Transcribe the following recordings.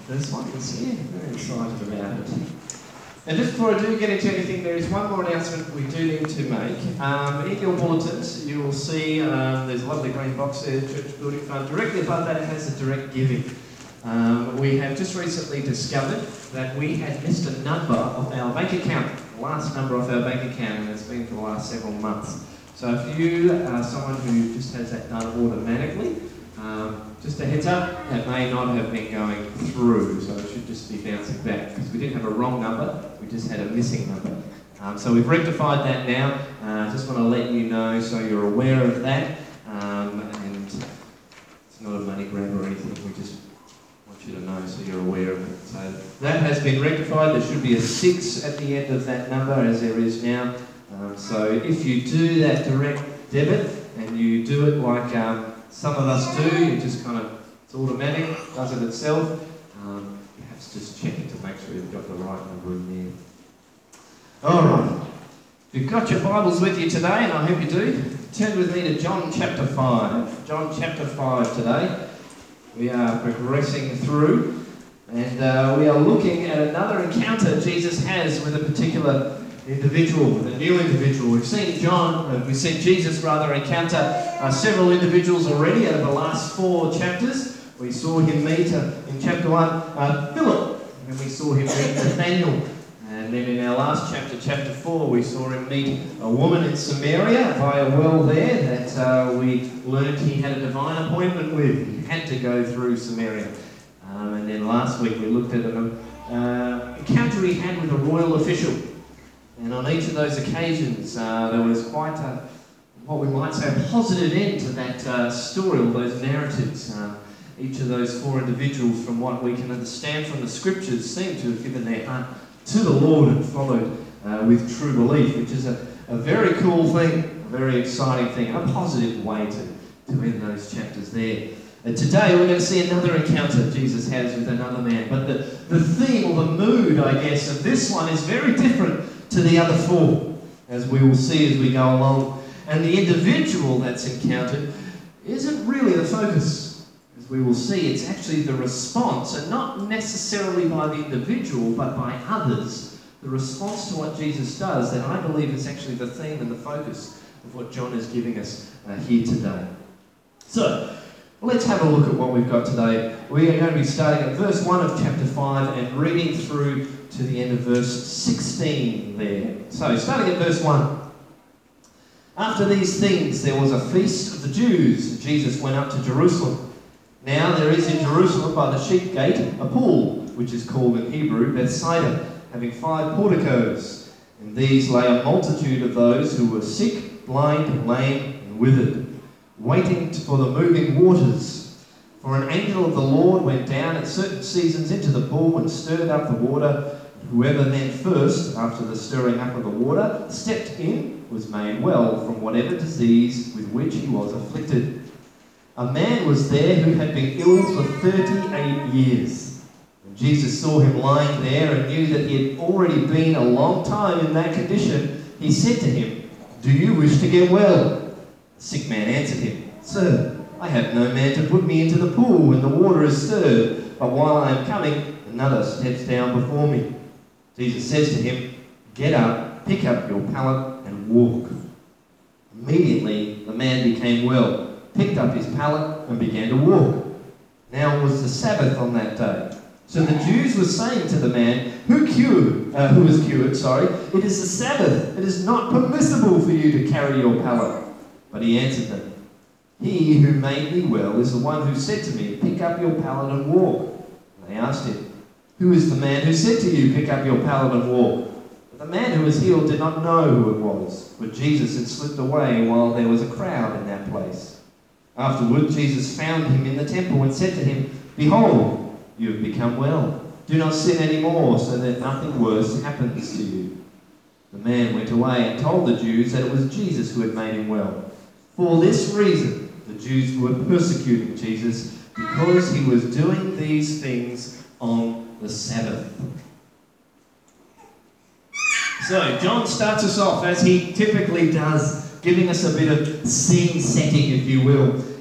This one is here. Very excited about it. And just before I do get into anything, there is one more announcement we do need to make. In your bulletins, you will see there's a lovely green box there, Church Building Fund. Directly above that, it has the direct giving. We have just recently discovered that we had missed a number of our bank account, the last number of our bank account, and it's been for the last several months. So if you are someone who just has that done automatically, just a heads up, that may not have been going through, so it should just be bouncing back, because we didn't have a wrong number, we just had a missing number. So we've rectified that now. Just want to let you know so you're aware of that, and it's not a money grab or anything, we just want you to know so you're aware of it. So that has been rectified. There should be a 6 at the end of that number, as there is now. So if you do that direct debit, and you do it like some of us do, you just kind of, it's automatic, does it itself. Perhaps just check it to make sure you've got the right number in there. Alright, if you've got your Bibles with you today, and I hope you do, turn with me to John chapter 5. John chapter 5 today. We are progressing through, and we are looking at another encounter Jesus has with a particular individual, with a new individual. We've seen Jesus encounter several individuals already out of the last 4 chapters. We saw him meet in chapter 1 Philip, and we saw him meet Nathaniel. And then in our last chapter, chapter 4, we saw him meet a woman in Samaria by a well there that we learned he had a divine appointment with. He had to go through Samaria. And then last week we looked at an encounter he had with a royal official. And on each of those occasions, there was quite what we might say, a positive end to that story, all those narratives. Each of those 4 individuals, from what we can understand from the scriptures, seem to have given their heart to the Lord and followed with true belief, which is a very cool thing, a very exciting thing, a positive way to end those chapters there. And today we're going to see another encounter Jesus has with another man. But the theme or the mood, I guess, of this one is very different to the other 4, as we will see as we go along. And the individual that's encountered isn't really the focus. As we will see, it's actually the response, and not necessarily by the individual, but by others. The response to what Jesus does, that I believe is actually the theme and the focus of what John is giving us here today. So, let's have a look at what we've got today. We are going to be starting at verse 1 of chapter 5 and reading through to the end of verse 16 there. So, starting at verse 1. After these things, there was a feast of the Jews, and Jesus went up to Jerusalem. Now there is in Jerusalem by the sheep gate a pool, which is called in Hebrew Bethsaida, having 5 porticos. In these lay a multitude of those who were sick, blind, lame, and withered, waiting for the moving waters. For an angel of the Lord went down at certain seasons into the pool and stirred up the water. Whoever then first, after the stirring up of the water, stepped in, was made well from whatever disease with which he was afflicted. A man was there who had been ill for 38 years. When Jesus saw him lying there and knew that he had already been a long time in that condition, he said to him, "Do you wish to get well?" The sick man answered him, "Sir, I have no man to put me into the pool when the water is stirred, but while I am coming, another steps down before me." Jesus says to him, "Get up, pick up your pallet, and walk." Immediately the man became well, picked up his pallet, and began to walk. Now it was the Sabbath on that day. So the Jews were saying to the man who was cured, "It is the Sabbath. It is not permissible for you to carry your pallet." But he answered them, "He who made me well is the one who said to me, 'Pick up your pallet and walk.'" And they asked him, "Who is the man who said to you, 'Pick up your pallet and walk'?" But the man who was healed did not know who it was, for Jesus had slipped away while there was a crowd in that place. Afterward, Jesus found him in the temple and said to him, "Behold, you have become well. Do not sin anymore, so that nothing worse happens to you." The man went away and told the Jews that it was Jesus who had made him well. For this reason, the Jews were persecuting Jesus, because he was doing these things on the Sabbath. So, John starts us off, as he typically does, giving us a bit of scene setting, if you will.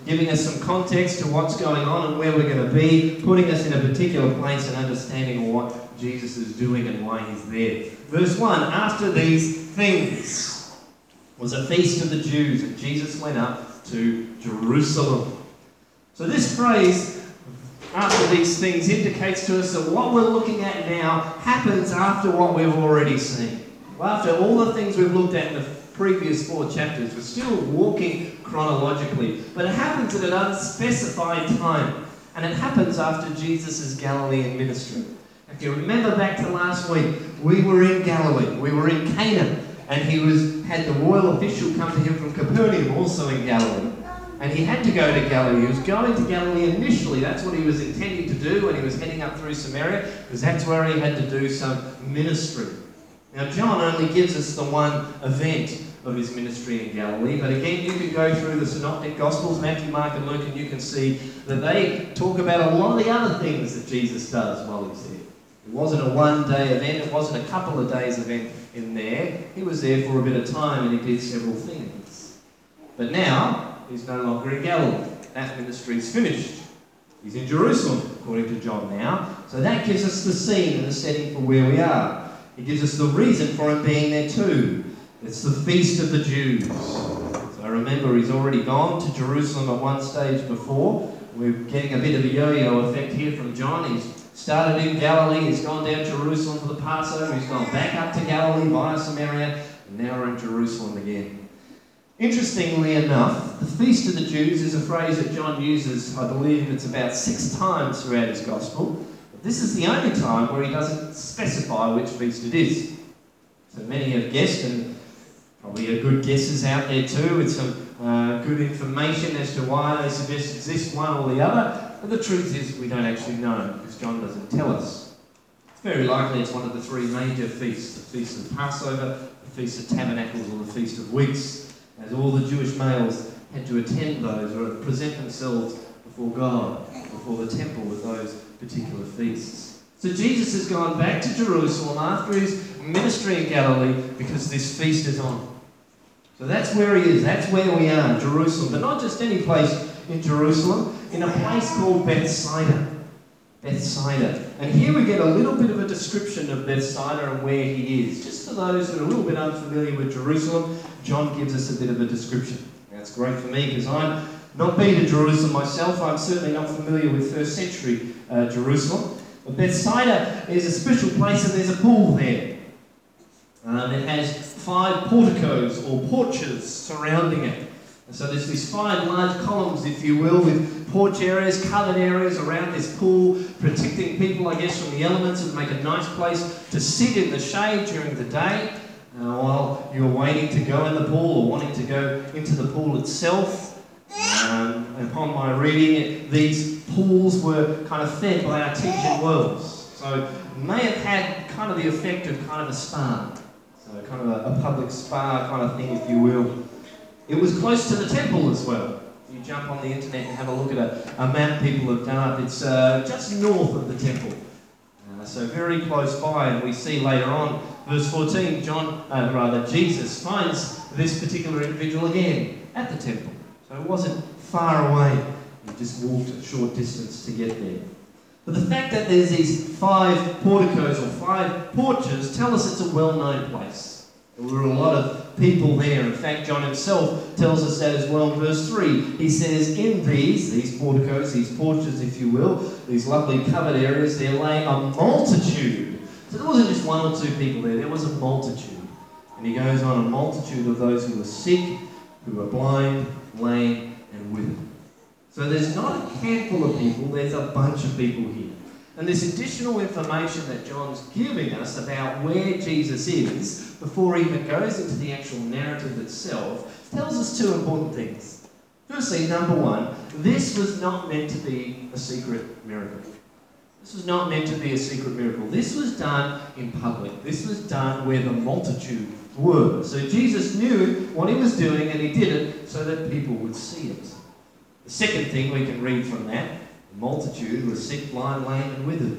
giving us some context to what's going on and where we're going to be, putting us in a particular place and understanding what Jesus is doing and why he's there. Verse 1, after these things was a feast of the Jews, and Jesus went up to Jerusalem. So this phrase, after these things, indicates to us that what we're looking at now happens after what we've already seen. After all the things we've looked at in the previous 4 chapters, we're still walking chronologically, but it happens at an unspecified time, and it happens after Jesus' Galilean ministry. If you remember back to last week, we were in Galilee, we were in Cana, and he had the royal official come to him from Capernaum, also in Galilee. And he had to go to Galilee. He was going to Galilee initially. That's what he was intending to do when he was heading up through Samaria, because that's where he had to do some ministry. Now, John only gives us the one event of his ministry in Galilee, but again, you can go through the Synoptic Gospels, Matthew, Mark, and Luke, and you can see that they talk about a lot of the other things that Jesus does while he's there. It wasn't a one-day event. It wasn't a couple of days event in there. He was there for a bit of time, and he did several things. But now, he's no longer in Galilee. That ministry is finished. He's in Jerusalem, according to John now. So that gives us the scene and the setting for where we are. It gives us the reason for him being there too. It's the Feast of the Jews. So remember, he's already gone to Jerusalem at one stage before. We're getting a bit of a yo-yo effect here from John. He's started in Galilee, he's gone down to Jerusalem for the Passover, he's gone back up to Galilee via Samaria, and now we're in Jerusalem again. Interestingly enough, the Feast of the Jews is a phrase that John uses, I believe it's about 6 times throughout his Gospel. But this is the only time where he doesn't specify which feast it is. So many have guessed, and probably a good guesses out there too, with some good information as to why they suggest exist one or the other. But the truth is we don't actually know, because John doesn't tell us. It's very likely it's one of the 3 major feasts, the Feast of Passover, the Feast of Tabernacles, or the Feast of Weeks, as all the Jewish males had to attend those or present themselves before God, before the temple with those particular feasts. So Jesus has gone back to Jerusalem after his ministry in Galilee because this feast is on. So that's where he is, that's where we are, Jerusalem. But not just any place in Jerusalem, in a place called Bethsaida. Bethsaida. And here we get a little bit of a description of Bethsaida and where he is. Just for those that are a little bit unfamiliar with Jerusalem, John gives us a bit of a description. That's great for me because I'm not been to Jerusalem myself. I'm certainly not familiar with first century Jerusalem. But Bethsaida is a special place and there's a pool there. It has 5 porticos or porches surrounding it. And so there's these 5 large columns, if you will, with porch areas, covered areas around this pool, protecting people, I guess, from the elements and make a nice place to sit in the shade during the day while you're waiting to go in the pool or wanting to go into the pool itself. Upon my reading, these pools were kind of fed by artesian wells. So it may have had kind of the effect of kind of a spa. So kind of a public spa kind of thing, if you will. It was close to the temple as well. If you jump on the internet and have a look at a map people have done up, it's just north of the temple. So very close by, and we see later on, verse 14, Jesus finds this particular individual again at the temple. So it wasn't far away. He just walked a short distance to get there. But the fact that there's these 5 porticos or 5 porches tell us it's a well-known place. There were a lot of people there. In fact, John himself tells us that as well in verse 3. He says, in these porticos, these porches, if you will, these lovely covered areas, there lay a multitude. So there wasn't just 1 or 2 people there was a multitude. And he goes on, a multitude of those who were sick, who were blind, lame, and withered. So there's not a handful of people, there's a bunch of people here. And this additional information that John's giving us about where Jesus is, before he even goes into the actual narrative itself, tells us 2 important things. Firstly, number 1, this was not meant to be a secret miracle. This was not meant to be a secret miracle. This was done in public. This was done where the multitude were. So Jesus knew what he was doing and he did it so that people would see it. The second thing we can read from that, the multitude was sick, blind, lame, and withered.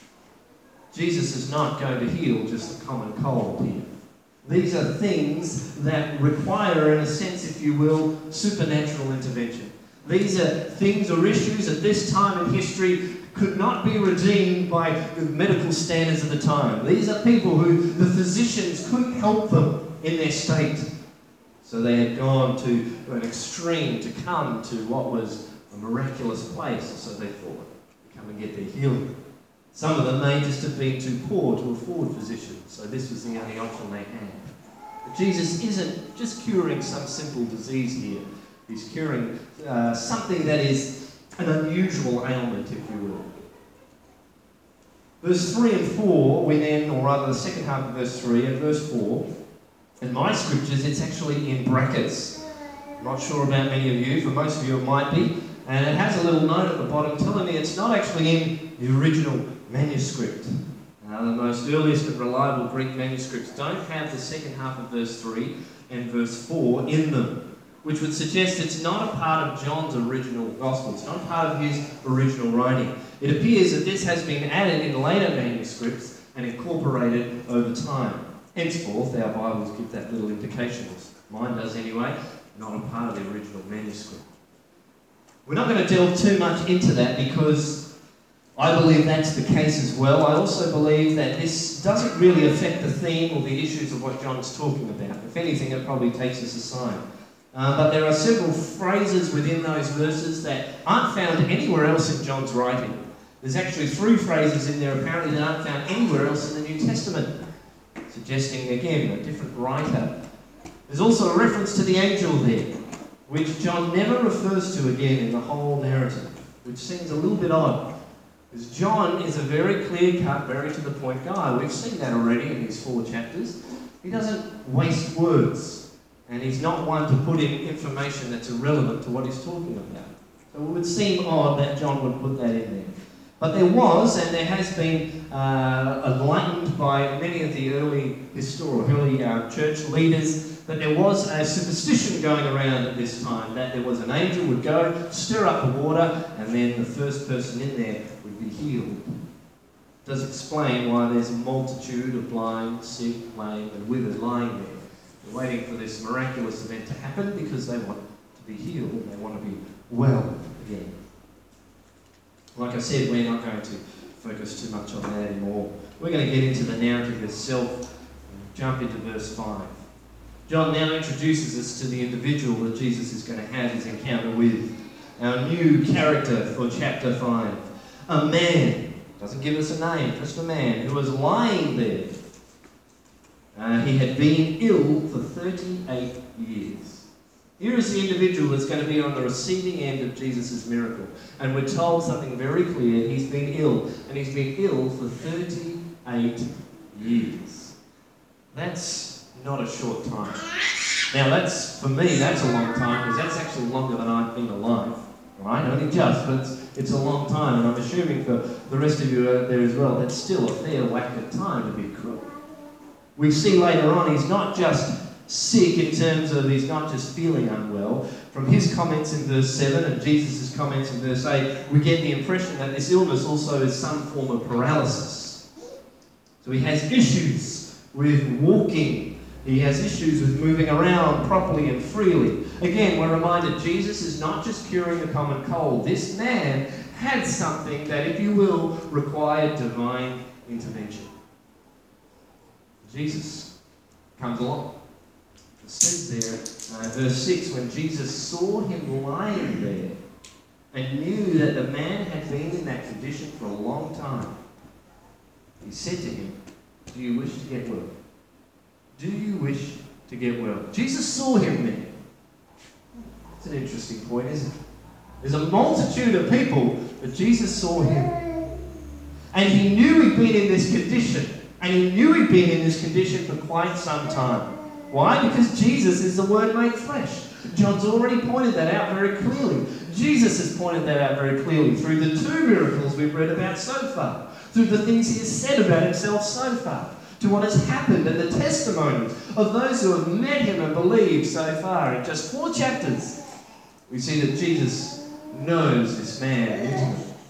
Jesus is not going to heal just a common cold here. These are things that require, in a sense, if you will, supernatural intervention. These are things or issues at this time in history could not be redeemed by the medical standards of the time. These are people who the physicians couldn't help them in their state. So they had gone to an extreme to come to what was a miraculous place, so they thought, come and get their healing. Some of them may just have been too poor to afford physicians, so this was the only option they had. But Jesus isn't just curing some simple disease here. He's curing something that is an unusual ailment, if you will. Verse 3 and 4, we then, or rather the second half of verse 3 and verse 4, in my scriptures it's actually in brackets. I'm not sure about many of you, for most of you it might be. And it has a little note at the bottom telling me it's not actually in the original manuscript. The most earliest and reliable Greek manuscripts don't have the second half of verse 3 and verse 4 in them, which would suggest it's not a part of John's original gospel. It's not a part of his original writing. It appears that this has been added in later manuscripts and incorporated over time. Henceforth, our Bibles give that little indication. Mine does anyway, not a part of the original manuscript. We're not going to delve too much into that because I believe that's the case as well. I also believe that this doesn't really affect the theme or the issues of what John's talking about. If anything, it probably takes us aside. But there are several phrases within those verses that aren't found anywhere else in John's writing. There's actually 3 phrases in there apparently that aren't found anywhere else in the New Testament, suggesting, again, a different writer. There's also a reference to the angel there, which John never refers to again in the whole narrative, which seems a little bit odd. Because John is a very clear-cut, very to-the-point guy. We've seen that already in his 4 chapters. He doesn't waste words, and he's not one to put in information that's irrelevant to what he's talking about. So it would seem odd that John would put that in there. But there was, and there has been, enlightened by many of the early church leaders, that there was a superstition going around at this time, that there was an angel would go, stir up the water, and then the first person in there would be healed. It does explain why there's a multitude of blind, sick, lame, and withered lying there. They're waiting for this miraculous event to happen because they want to be healed, and they want to be well again. Like I said, we're not going to focus too much on that anymore. We're going to get into the narrative itself and jump into verse 5. John now introduces us to the individual that Jesus is going to have his encounter with. Our new character for chapter 5. A man, doesn't give us a name, just a man, who was lying there. He had been ill for 38 years. Here is the individual that's going to be on the receiving end of Jesus' miracle. And we're told something very clear. He's been ill. And he's been ill for 38 years. That's not a short time. Now, for me, that's a long time, because that's actually longer than I've been alive. Right? Only just, but it's a long time. And I'm assuming for the rest of you out there as well, that's still a fair whack of time to be cruel. We see later on, he's not just sick in terms of he's not just feeling unwell. From his comments in verse 7 and Jesus' comments in verse 8, we get the impression that this illness also is some form of paralysis. So he has issues with walking. He has issues with moving around properly and freely. Again, we're reminded Jesus is not just curing a common cold. This man had something that, if you will, required divine intervention. Jesus comes along. It says there, verse 6, when Jesus saw him lying there and knew that the man had been in that condition for a long time, he said to him, "Do you wish to get well?" Do you wish to get well? Jesus saw him there. It's an interesting point, isn't it? There's a multitude of people, but Jesus saw him. And he knew he'd been in this condition. And he knew he'd been in this condition for quite some time. Why? Because Jesus is the Word made flesh. John's already pointed that out very clearly. Jesus has pointed that out very clearly through the 2 miracles we've read about so far, through the things he has said about himself so far, to what has happened and the testimonies of those who have met him and believed so far. In just 4 chapters, we see that Jesus knows this man intimately.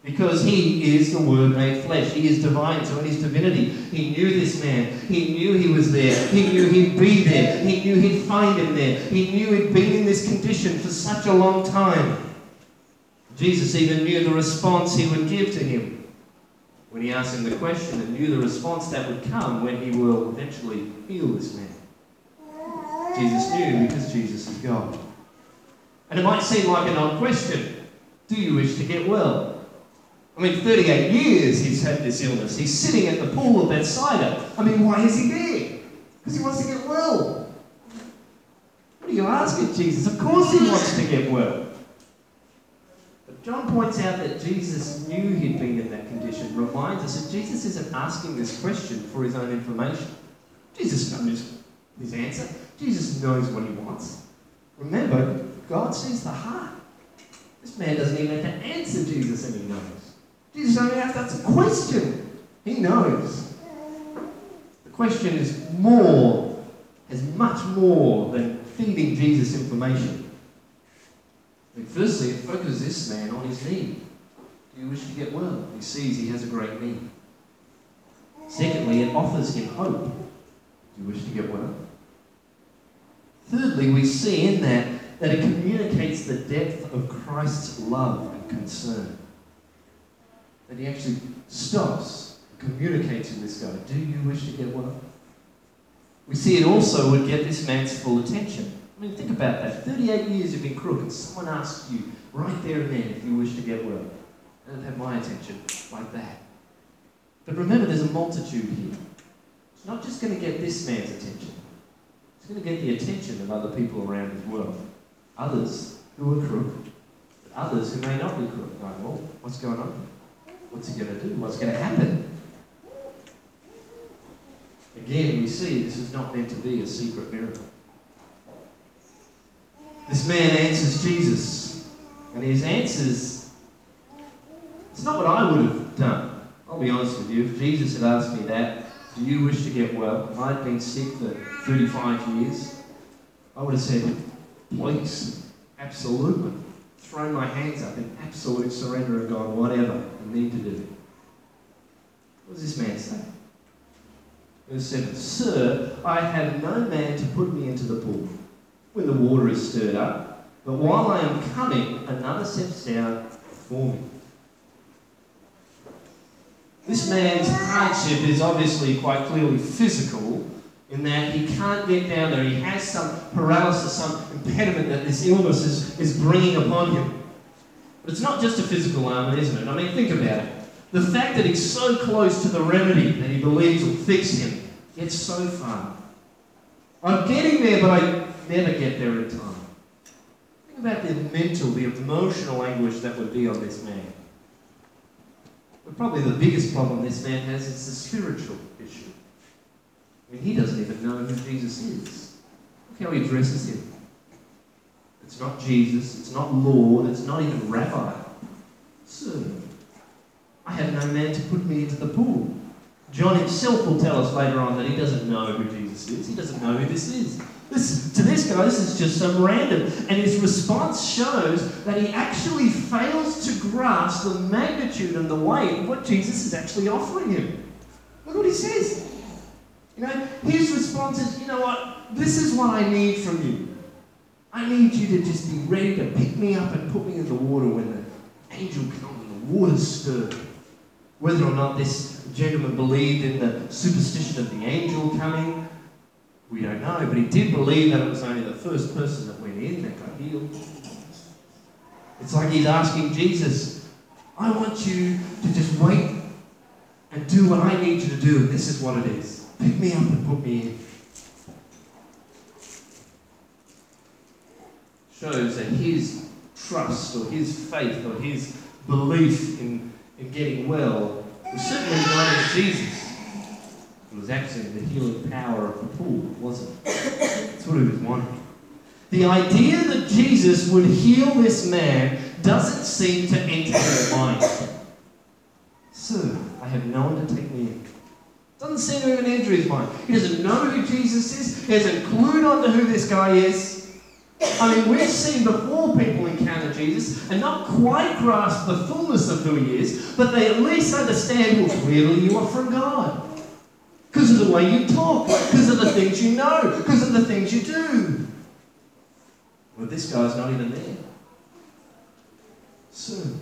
Because he is the Word made flesh. He is divine, so in his divinity, he knew this man. He knew he was there. He knew he'd be there. He knew he'd find him there. He knew he'd been in this condition for such a long time. Jesus even knew the response he would give to him when he asked him the question, and knew the response that would come when he will eventually heal this man. Jesus knew because Jesus is God. And it might seem like an odd question. Do you wish to get well? I mean, 38 years he's had this illness. He's sitting at the pool of Bethsaida. I mean, why is he there? Because he wants to get well. What are you asking, Jesus? Of course he wants to get well. But John points out that Jesus knew he'd been in that condition, reminds us that Jesus isn't asking this question for his own information. Jesus knows his answer. Jesus knows what he wants. Remember, God sees the heart. This man doesn't even have to answer Jesus, and he knows. Jesus only has to ask a question. He knows. The question is much more than feeding Jesus information. I mean, firstly, it focuses this man on his need. Do you wish to get well? He sees he has a great need. Secondly, it offers him hope. Do you wish to get well? Thirdly, we see in that it communicates the depth of Christ's love and concern. That he actually stops and communicates with this guy. Do you wish to get well? We see it also would get this man's full attention. I mean, think about that. 38 years you've been crook and someone asks you right there and then if you wish to get well. And it'd have my attention like that. But remember, there's a multitude here. It's not just going to get this man's attention. It's going to get the attention of other people around as well. Others who are crook, but others who may not be crook. Going, well, what's going on? What's he going to do? What's going to happen? Again, we see this is not meant to be a secret miracle. This man answers Jesus, and his answers, it's not what I would have done. I'll be honest with you. If Jesus had asked me that, do you wish to get well? If I'd been sick for 35 years, I would have said, please, absolutely. Thrown my hands up in absolute surrender and gone, whatever I need to do. What does this man say? Verse 7, Sir, I have no man to put me into the pool when the water is stirred up, but while I am coming, another steps down before me. This man's hardship is obviously quite clearly physical, in that he can't get down there. He has some paralysis, some impediment that this illness is bringing upon him. But it's not just a physical ailment, isn't it? I mean, think about it. The fact that he's so close to the remedy that he believes will fix him, yet so far. I'm getting there, but I never get there in time. Think about the mental, the emotional anguish that would be on this man. But probably the biggest problem this man has is the spiritual issue. I mean, he doesn't even know who Jesus is. Look how he addresses him. It's not Jesus, it's not Lord, it's not even Rabbi. Sir, I have no man to put me into the pool. John himself will tell us later on that he doesn't know who Jesus is. He doesn't know who this is. To this guy, this is just some random. And his response shows that he actually fails to grasp the magnitude and the weight of what Jesus is actually offering him. Look what he says. You know, his response is, you know what? This is what I need from you. I need you to just be ready to pick me up and put me in the water when the angel comes and the water's stirred. Whether or not this gentleman believed in the superstition of the angel coming, we don't know, but he did believe that it was only the first person that went in that got healed. It's like he's asking Jesus, I want you to just wait and do what I need you to do, and this is what it is. Pick me up and put me in. Shows that his trust or his faith or his belief in getting well was certainly not in Jesus. It was actually the healing power of the pool, wasn't it? That's what he was wanting. The idea that Jesus would heal this man doesn't seem to enter his mind. Sir, I have no one to take me in. Doesn't seem to even enter his mind. He doesn't know who Jesus is. He hasn't clued on to who this guy is. I mean, we've seen before people encounter Jesus and not quite grasp the fullness of who he is, but they at least understand, well, clearly you are from God. Because of the way you talk, because of the things you know, because of the things you do. Well, this guy's not even there. Soon.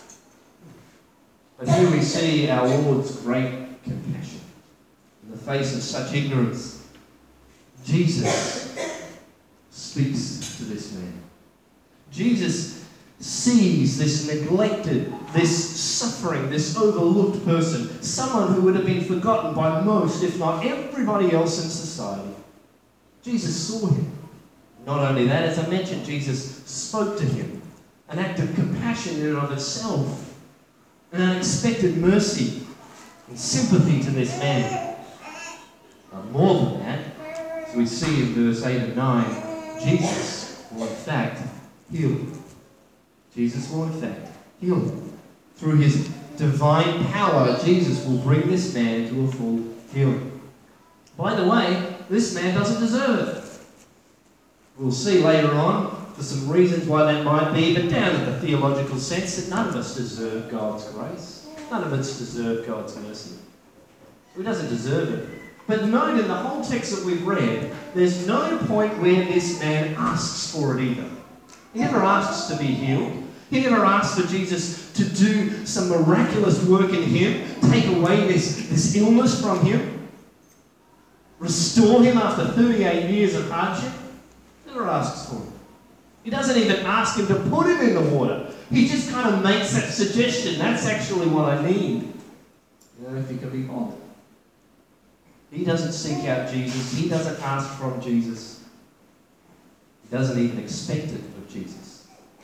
But here we see our Lord's great compassion. In the face of such ignorance, Jesus speaks to this man. Jesus sees this neglected, this suffering, this overlooked person, someone who would have been forgotten by most, if not everybody else in society. Jesus saw him. Not only that, as I mentioned, Jesus spoke to him. An act of compassion in and of itself. An unexpected mercy and sympathy to this man. But more than that, as we see in verse 8 and 9, Jesus will in fact heal him. Jesus will in fact heal him. Through his divine power, Jesus will bring this man to a full healing. By the way, this man doesn't deserve it. We'll see later on for some reasons why that might be, but down in the theological sense that none of us deserve God's grace. None of us deserve God's mercy. He doesn't deserve it. But note in the whole text that we've read, there's no point where this man asks for it either. He never asks to be healed. He never asks for Jesus to do some miraculous work in him, take away this illness from him, restore him after 38 years of hardship. He never asks for it. He doesn't even ask him to put him in the water. He just kind of makes that suggestion. That's actually what I need. You know, if you can be bothered. He doesn't seek out Jesus. He doesn't ask from Jesus. He doesn't even expect it of Jesus.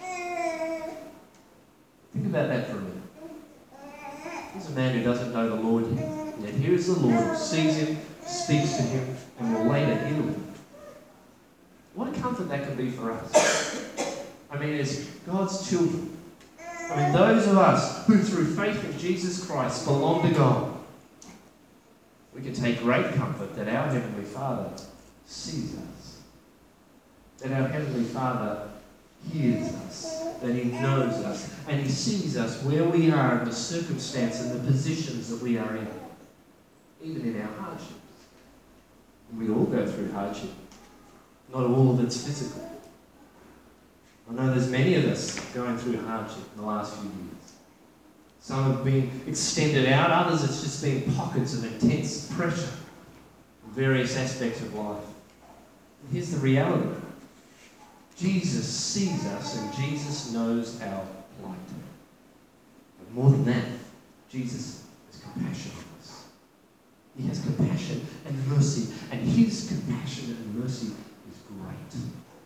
Think about that for a minute. Here's a man who doesn't know the Lord yet. Yet here is the Lord, sees him, speaks to him, and will later heal him. What a comfort that can be for us. I mean, as God's children. I mean, those of us who through faith in Jesus Christ belong to God. We can take great comfort that our Heavenly Father sees us. That our Heavenly Father hears us. That he knows us. And he sees us where we are in the circumstance and the positions that we are in. Even in our hardships. We all go through hardship. Not all of it's physical. I know there's many of us going through hardship in the last few years. Some have been extended out, others it's just been pockets of intense pressure in various aspects of life. And here's the reality. Jesus sees us and Jesus knows our plight. But more than that, Jesus has compassion on us. He has compassion and mercy, and his compassion and mercy is great.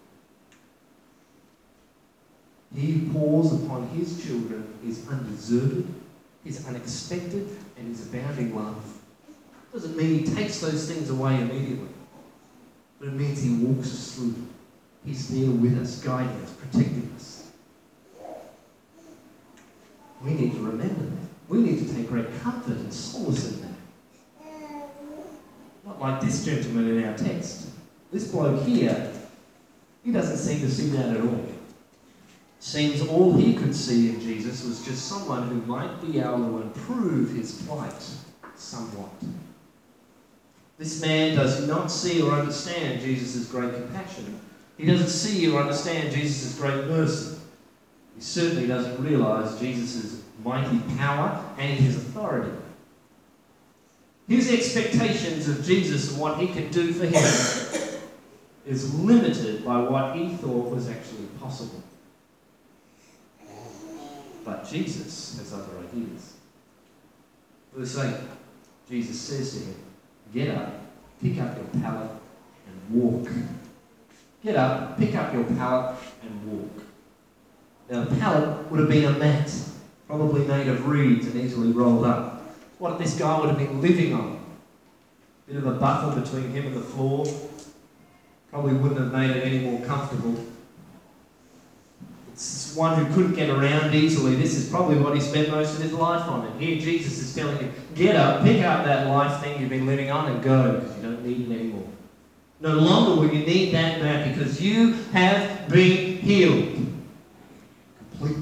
He pours upon his children his undeserved, his unexpected, and his abounding love. Doesn't mean he takes those things away immediately, but it means he walks us through them. He's there with us, guiding us, protecting us. We need to remember that. We need to take great comfort and solace in that. Not like this gentleman in our text. This bloke here, he doesn't seem to see that at all. Seems all he could see in Jesus was just someone who might be able to improve his plight somewhat. This man does not see or understand Jesus' great compassion. He doesn't see or understand Jesus' great mercy. He certainly doesn't realise Jesus' mighty power and his authority. His expectations of Jesus and what he can do for him is limited by what he thought was actually possible. But Jesus has other ideas. Verse 8, Jesus says to him, "Get up, pick up your pallet and walk." Get up, pick up your pallet and walk. Now the pallet would have been a mat, probably made of reeds and easily rolled up. What this guy would have been living on. Bit of a buffer between him and the floor. Probably wouldn't have made it any more comfortable. It's one who couldn't get around easily. This is probably what he spent most of his life on. And here Jesus is telling him, get up, pick up that life thing you've been living on and go, because you don't need it anymore. No longer will you need that mat because you have been healed. Completely.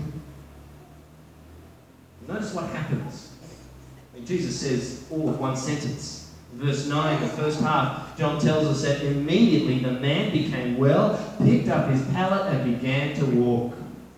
Notice what happens. Jesus says all of one sentence. In verse 9, the first half, John tells us that immediately the man became well, picked up his pallet and began to walk.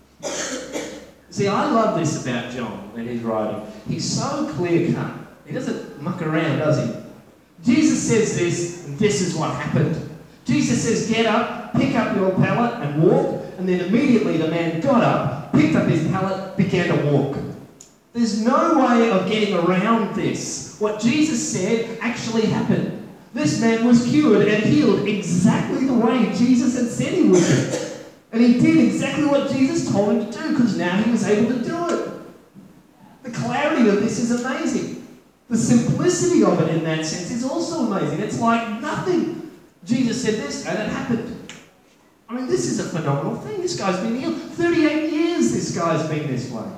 See, I love this about John when he's writing. He's so clear-cut. He doesn't muck around, does he? Jesus says this, and this is what happened. Jesus says, get up, pick up your pallet and walk, and then immediately the man got up, picked up his pallet, began to walk. There's no way of getting around this. What Jesus said actually happened. This man was cured and healed exactly the way Jesus had said he would do. And he did exactly what Jesus told him to do because now he was able to do it. The clarity of this is amazing. The simplicity of it in that sense is also amazing. It's like nothing. Jesus said this and it happened. I mean, this is a phenomenal thing. This guy's been healed. 38 years this guy's been this way.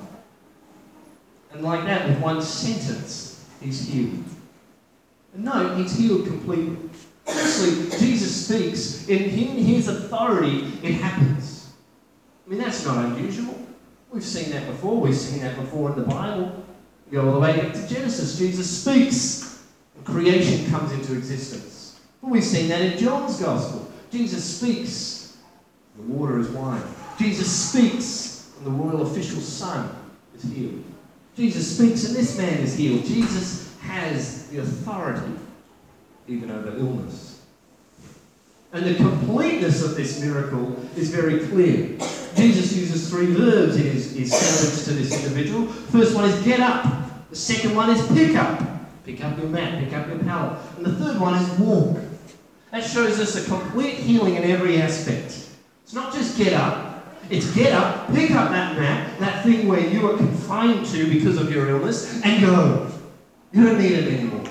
And like that, with one sentence, he's healed. And no, he's healed completely. Firstly, Jesus speaks. In his authority, it happens. I mean, that's not unusual. We've seen that before. We've seen that before in the Bible. We go all the way back to Genesis. Jesus speaks, and creation comes into existence. But we've seen that in John's Gospel. Jesus speaks, and the water is wine. Jesus speaks, and the royal official's son is healed. Jesus speaks and this man is healed. Jesus has the authority even over illness. And the completeness of this miracle is very clear. Jesus uses 3 verbs in his sentence to this individual. First one is get up. The second one is pick up. Pick up your mat, pick up your pallet. And the third one is walk. That shows us a complete healing in every aspect. It's not just get up. It's get up, pick up that mat, that thing where you are confined to because of your illness, and go. You don't need it anymore.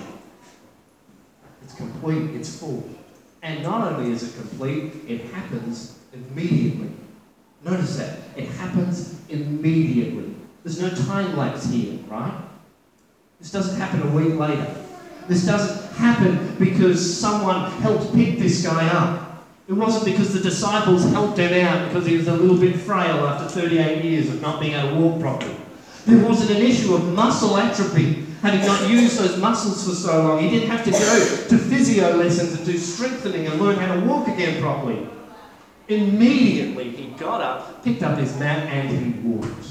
It's complete, it's full. And not only is it complete, it happens immediately. Notice that. It happens immediately. There's no time lapse here, right? This doesn't happen a week later. This doesn't happen because someone helped pick this guy up. It wasn't because the disciples helped him out because he was a little bit frail after 38 years of not being able to walk properly. There wasn't an issue of muscle atrophy, having not used those muscles for so long. He didn't have to go to physio lessons and do strengthening and learn how to walk again properly. Immediately he got up, picked up his mat, and he walked.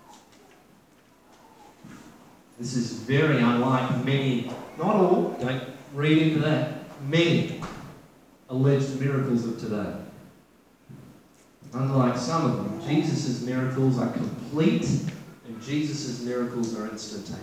This is very unlike many, not all, don't read into that, many alleged miracles of today. Unlike some of them, Jesus' miracles are complete and Jesus' miracles are instantaneous.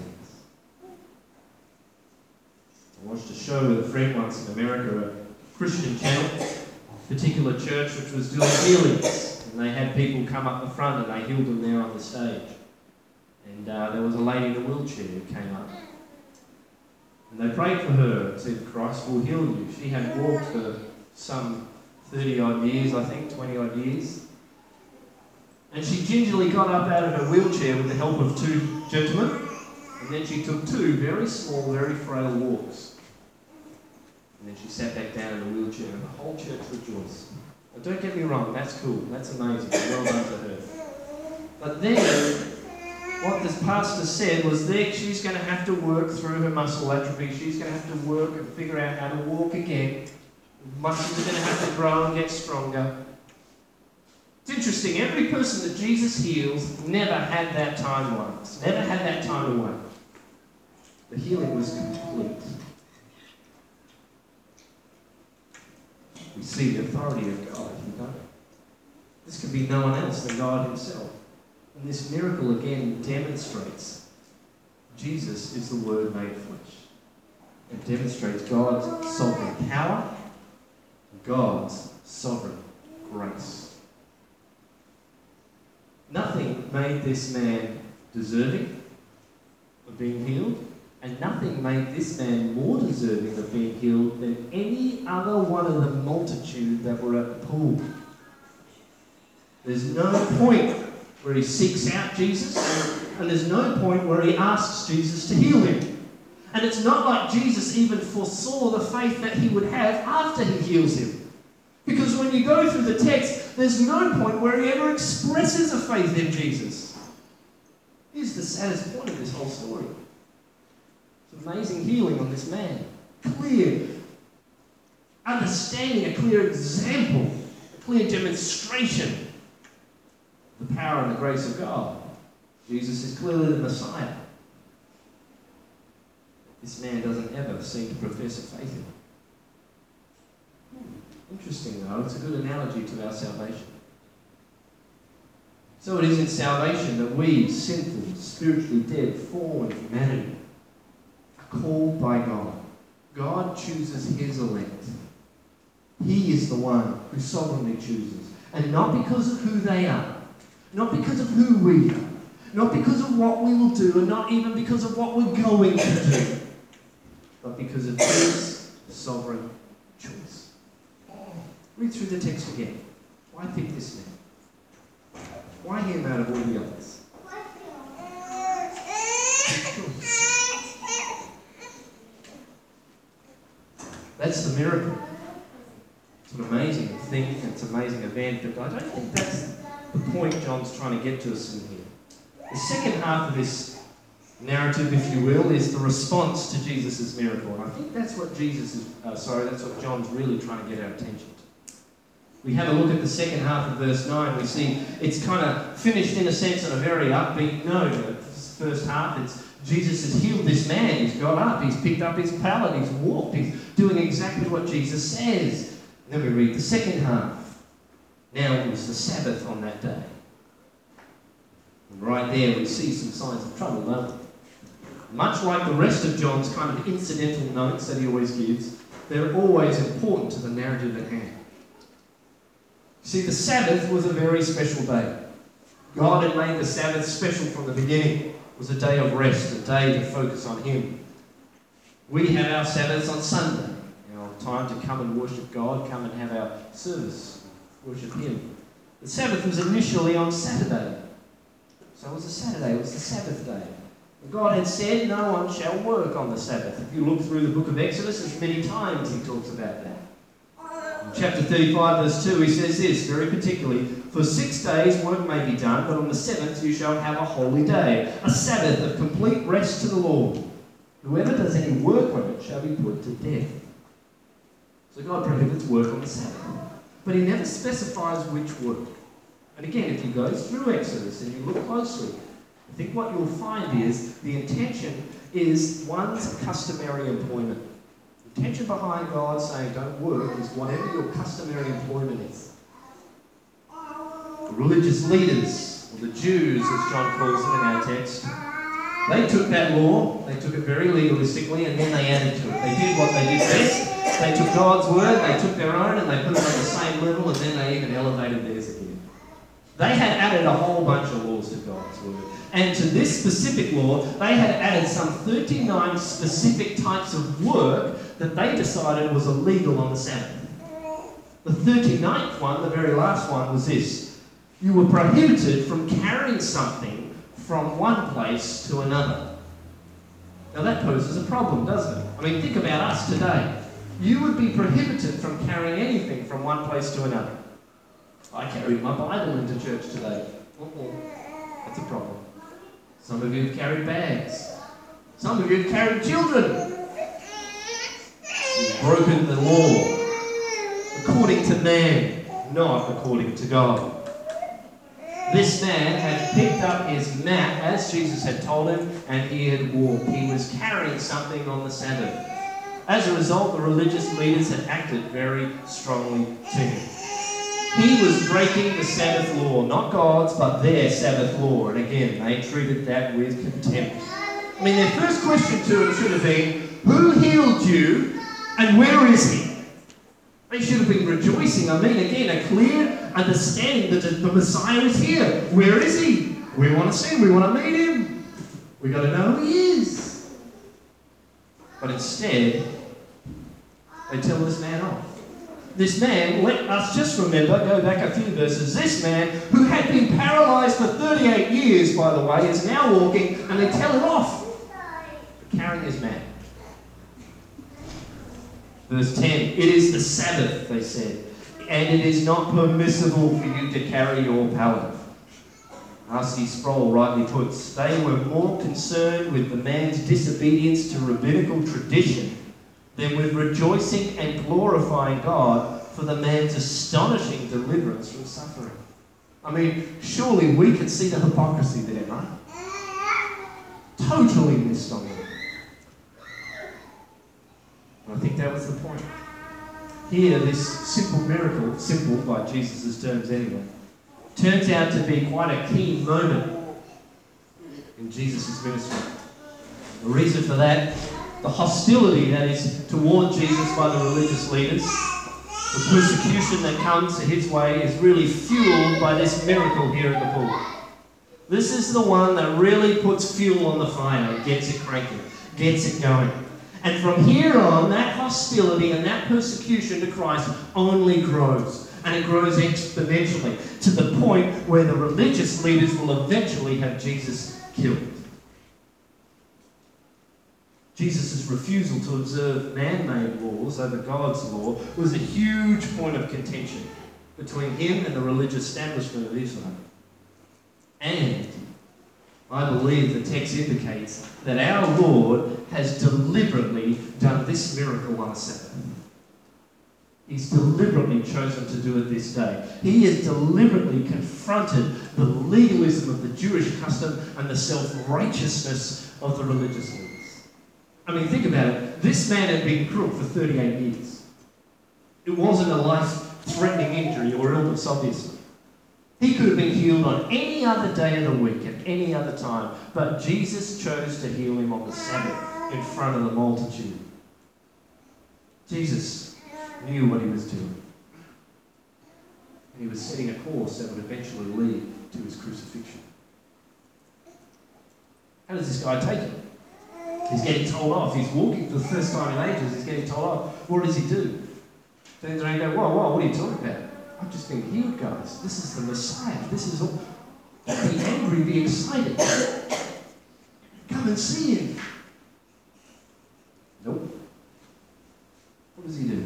I watched a show with a friend once in America, a Christian channel, a particular church which was doing healings. And they had people come up the front and they healed them there on the stage. And there was a lady in a wheelchair who came up. And they prayed for her and said, Christ will heal you. She had walked for some 30 odd years, I think, 20 odd years. And she gingerly got up out of her wheelchair with the help of 2 gentlemen. And then she took 2 very small, very frail walks. And then she sat back down in the wheelchair and the whole church rejoiced. Now, don't get me wrong, that's cool, that's amazing, well done to her. But then, what this pastor said was that she's going to have to work through her muscle atrophy. She's going to have to work and figure out how to walk again. Muscles are going to have to grow and get stronger. It's interesting, every person that Jesus heals never had that time lapse, never had that time away. The healing was complete. We see the authority of God, you know. This can be no one else than God himself. And this miracle again demonstrates Jesus is the Word made flesh. It demonstrates God's sovereign power and God's sovereign grace. Nothing made this man deserving of being healed, and nothing made this man more deserving of being healed than any other one of the multitude that were at the pool. There's no point where he seeks out Jesus, and there's no point where he asks Jesus to heal him. And it's not like Jesus even foresaw the faith that he would have after he heals him. Because when you go through the text, there's no point where he ever expresses a faith in Jesus. Here's the saddest point of this whole story. It's amazing healing on this man. Clear understanding, a clear example, a clear demonstration of the power and the grace of God. Jesus is clearly the Messiah. This man doesn't ever seem to profess a faith in him. Interesting though, it's a good analogy to our salvation. So it is in salvation that we, sinful, spiritually dead, fallen humanity, are called by God. God chooses his elect. He is the one who sovereignly chooses. And not because of who they are, not because of who we are, not because of what we will do, and not even because of what we're going to do, but because of his sovereign choice. Read through the text again. Why pick this man? Why him out of all the others? That's the miracle. It's an amazing thing, it's an amazing event, but I don't think that's the point John's trying to get to us in here. The second half of this narrative, if you will, is the response to Jesus' miracle. And I think that's what that's what John's really trying to get our attention to. We have a look at the second half of verse 9. We see it's kind of finished in a sense on a very upbeat note. This first half, it's Jesus has healed this man. He's got up, he's picked up his pallet, he's walked, he's doing exactly what Jesus says. And then we read the second half. Now it was the Sabbath on that day. And right there we see some signs of trouble, don't we? Much like the rest of John's kind of incidental notes that he always gives, they're always important to the narrative at hand. See, the Sabbath was a very special day. God had made the Sabbath special from the beginning. It was a day of rest, a day to focus on him. We have our Sabbaths on Sunday, our time to come and worship God, come and have our service, worship him. The Sabbath was initially on Saturday. So it was a Saturday, it was the Sabbath day. God had said, no one shall work on the Sabbath. If you look through the book of Exodus, there's many times he talks about that. In chapter 35, verse 2, he says this, very particularly, for 6 days work may be done, but on the seventh you shall have a holy day, a Sabbath of complete rest to the Lord. Whoever does any work on it shall be put to death. So God prohibits work on the Sabbath. But he never specifies which work. And again, if you go through Exodus and you look closely, I think what you'll find is the intention is one's customary employment. The intention behind God saying don't work is whatever your customary employment is. The religious leaders, or the Jews as John calls them in our text, they took that law, they took it very legalistically, and then they added to it. They did what they did best. They took God's word, they took their own, and they put it on the same level, and then they even elevated theirs again. They had added a whole bunch of laws to God's word. And to this specific law, they had added some 39 specific types of work that they decided was illegal on the Sabbath. The 39th one, the very last one, was this. You were prohibited from carrying something from one place to another. Now that poses a problem, doesn't it? I mean, think about us today. You would be prohibited from carrying anything from one place to another. I carried my Bible into church today. That's a problem. Some of you have carried bags. Some of you have carried children. You've broken the law. According to man, not according to God. This man had picked up his mat as Jesus had told him, and he had walked. He was carrying something on the Sabbath. As a result, the religious leaders had acted very strongly to him. He was breaking the Sabbath law, not God's, but their Sabbath law. And again, they treated that with contempt. I mean, their first question to him should have been, who healed you and where is he? They should have been rejoicing. I mean, again, a clear understanding that the Messiah is here. Where is he? We want to see him. We want to meet him. We got to know who he is. But instead, they tell this man off. This man, let us just remember, go back a few verses, this man who had been paralyzed for 38 years, by the way, is now walking, and they tell him off for carrying his mat. Verse 10, it is the Sabbath, they said, and it is not permissible for you to carry your pallet. R.C. Sproul rightly puts, they were more concerned with the man's disobedience to rabbinical tradition than with rejoicing and glorifying God for the man's astonishing deliverance from suffering. I mean, surely we can see the hypocrisy there, right? Totally missed on them. I think that was the point. Here, this simple miracle, simple by Jesus' terms anyway, turns out to be quite a key moment in Jesus' ministry. The reason for that, the hostility that is toward Jesus by the religious leaders, the persecution that comes to his way is really fueled by this miracle here at the pool. This is the one that really puts fuel on the fire and gets it cranking, gets it going. And from here on, that hostility and that persecution to Christ only grows. And it grows exponentially to the point where the religious leaders will eventually have Jesus killed. Jesus' refusal to observe man-made laws over God's law was a huge point of contention between him and the religious establishment of Israel. And I believe the text indicates that our Lord has deliberately done this miracle on a Sabbath. He's deliberately chosen to do it this day. He has deliberately confronted the legalism of the Jewish custom and the self-righteousness of the religious leaders. I mean, think about it. This man had been crippled for 38 years. It wasn't a life-threatening injury or illness, obviously. He could have been healed on any other day of the week, at any other time. But Jesus chose to heal him on the Sabbath in front of the multitude. Jesus knew what he was doing. He was setting a course that would eventually lead to his crucifixion. How does this guy take it? He's getting told off. He's walking for the first time in ages. He's getting told off. What does he do? Turns around and goes, whoa, what are you talking about? I've just been healed, guys. This is the Messiah. This is all. Be angry, be excited. Come and see him. Nope. What does he do?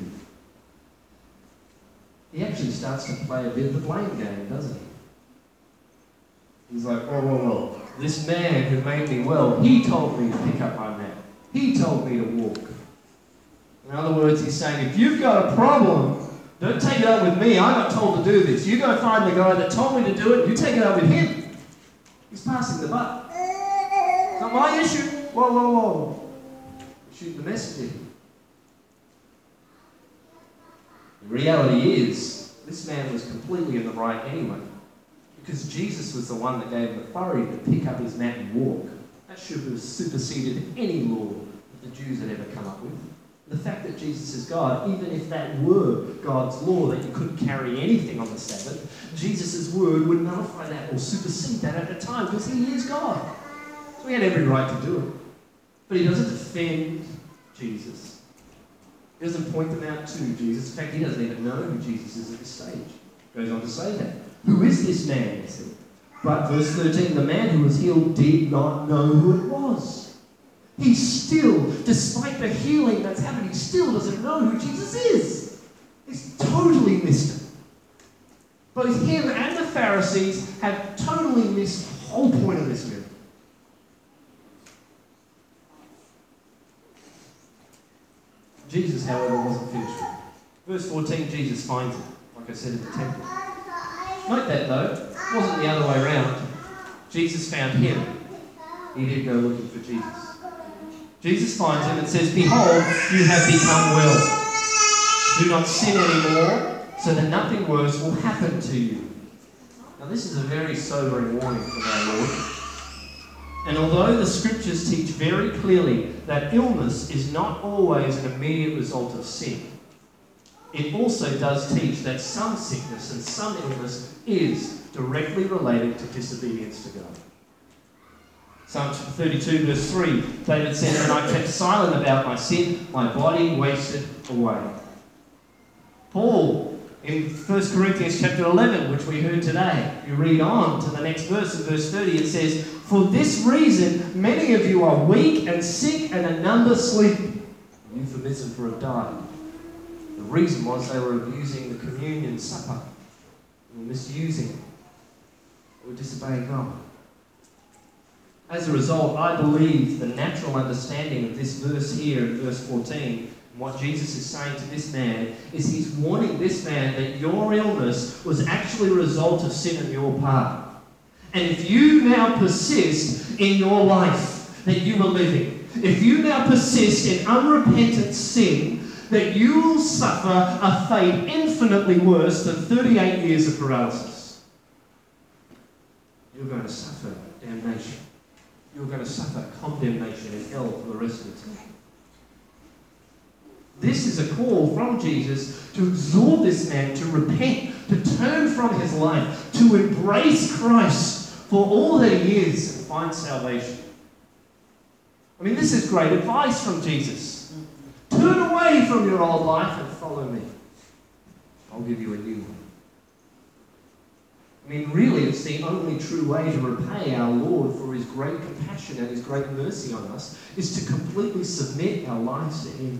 He actually starts to play a bit of the blame game, doesn't he? He's like, whoa. This man who made me well, he told me to pick up my mat. He told me to walk. In other words, he's saying, if you've got a problem, don't take it up with me. I got told to do this. You go find the guy that told me to do it. You take it up with him. He's passing the buck. It's not my issue. Whoa. Shoot the messenger. The reality is, this man was completely in the right anyway. Because Jesus was the one that gave him authority to pick up his mat and walk. That should have superseded any law that the Jews had ever come up with. The fact that Jesus is God, even if that were God's law, that you couldn't carry anything on the Sabbath, Jesus' word would nullify that or supersede that at the time, because he is God. So he had every right to do it. But he doesn't defend Jesus. He doesn't point them out to Jesus. In fact, he doesn't even know who Jesus is at this stage. He goes on to say that. Who is this man, he said. But verse 13, the man who was healed did not know who it was. He still, despite the healing that's happened, he still doesn't know who Jesus is. He's totally missed him. Both him and the Pharisees have totally missed the whole point of this miracle. Jesus, however, wasn't finished with it. Verse 14, Jesus finds him, like I said, at the temple. Note that, though, it wasn't the other way around. Jesus found him. He didn't go looking for Jesus. Jesus finds him and says, behold, you have become well. Do not sin anymore, so that nothing worse will happen to you. Now, this is a very sobering warning from our Lord. And although the scriptures teach very clearly that illness is not always an immediate result of sin, it also does teach that some sickness and some illness is directly related to disobedience to God. Psalm 32 verse 3, David says, and I kept silent about my sin, my body wasted away. Paul, in 1 Corinthians chapter 11, which we heard today, you read on to the next verse, in verse 30, it says, for this reason, many of you are weak and sick, and a number sleep. Euphemism for have died. The reason was they were abusing the communion supper. They were misusing it. They were disobeying God. As a result, I believe the natural understanding of this verse here in verse 14, and what Jesus is saying to this man, is he's warning this man that your illness was actually a result of sin on your part. And if you now persist in your life that you are living, if you now persist in unrepentant sin, that you will suffer a fate infinitely worse than 38 years of paralysis. You're going to suffer damnation. You're going to suffer condemnation in hell for the rest of eternity. This is a call from Jesus to exhort this man to repent, to turn from his life, to embrace Christ for all that he is and find salvation. I mean, this is great advice from Jesus. Turn away from your old life and follow me. I'll give you a new one. I mean, really, it's the only true way to repay our Lord for his great compassion and his great mercy on us, is to completely submit our lives to him.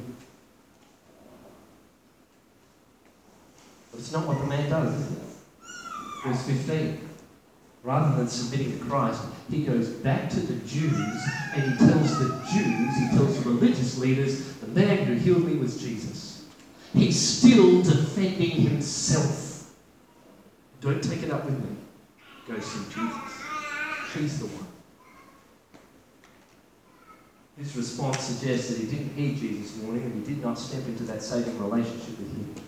But it's not what the man does, is it? Verse 15. Rather than submitting to Christ, he goes back to the Jews and he tells the religious leaders, the man who healed me was Jesus. He's still defending himself. Don't take it up with me. Go see Jesus. He's the one. His response suggests that he didn't hear Jesus this morning and he did not step into that saving relationship with him.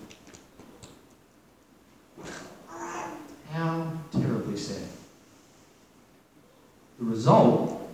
How terribly sad. The result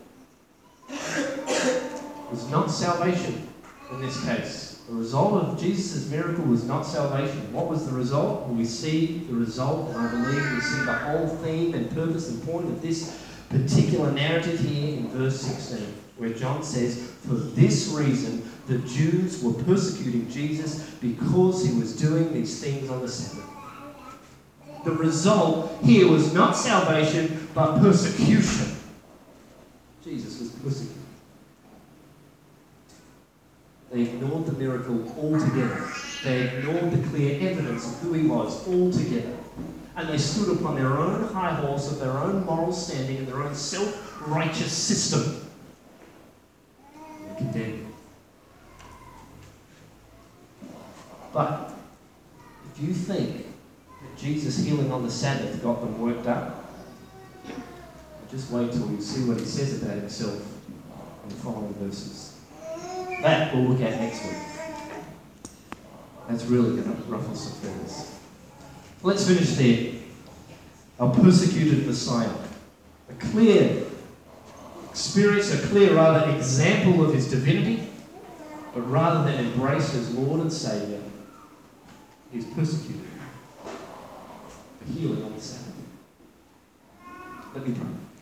was not salvation in this case. The result of Jesus' miracle was not salvation. What was the result? Well, we see the result, and I believe we see the whole theme and purpose and point of this particular narrative here in verse 16, where John says, for this reason the Jews were persecuting Jesus because he was doing these things on the Sabbath. The result here was not salvation, but persecution. Jesus was persecuted. They ignored the miracle altogether. They ignored the clear evidence of who he was altogether. And they stood upon their own high horse of their own moral standing and their own self-righteous system. They condemned him. But if you think that Jesus healing on the Sabbath got them worked up, just wait till you see what he says about himself in the following verses. That we'll look at next week. That's really going to ruffle some feathers. Let's finish there. Our persecuted Messiah. A clear experience, a clear rather example of his divinity, but rather than embrace as Lord and Saviour, he's persecuted for healing on the Sabbath. Let me pray.